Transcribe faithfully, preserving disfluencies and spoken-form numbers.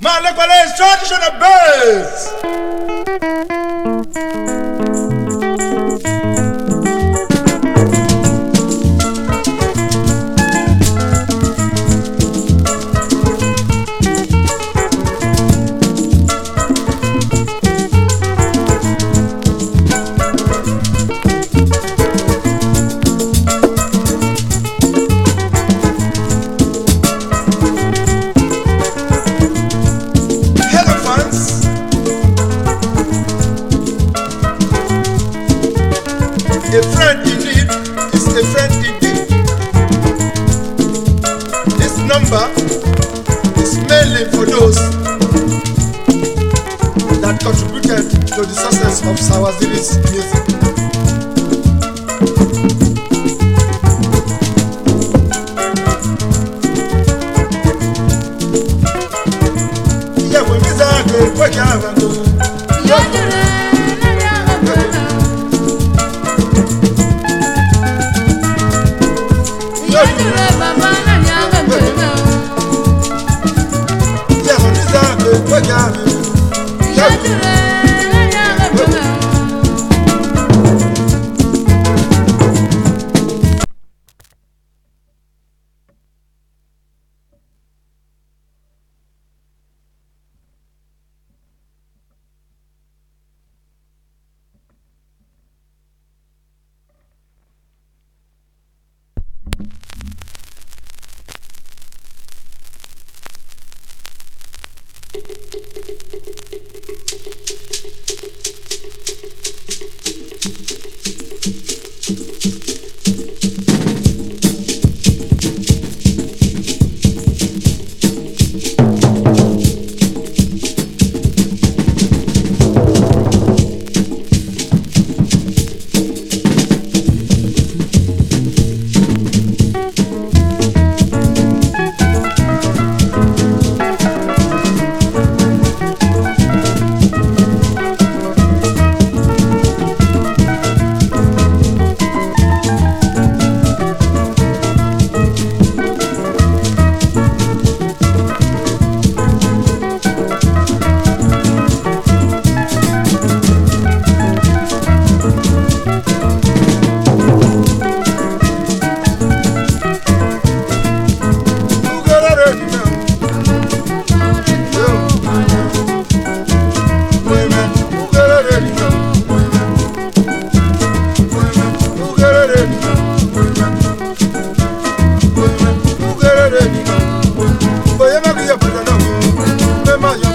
Man, look what it's traditional birds. A friend in need is a friend indeed. This number is mainly for those that contributed to the success of Sawaziri's music. Yeah, when we are going to Boy, I'm not